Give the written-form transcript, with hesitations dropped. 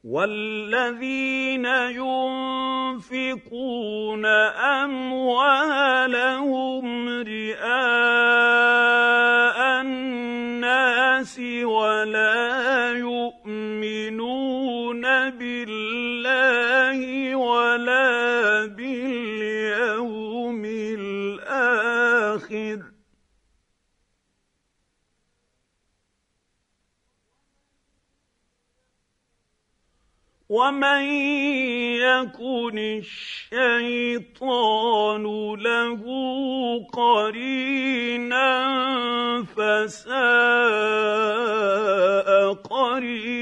وَالَّذِينَ يُنفِقُونَ أَمْوَالَهُمْ رِئَاءَ النَّاسِ وَلَا يُؤْمِنُونَ بِاللَّهِ وَلَا بِالْيَوْمِ الْآخِرِ وَمَن يَكُنِ الشَّيْطَانُ لَهُ قَرِينًا فَسَاءَ قَرِينًا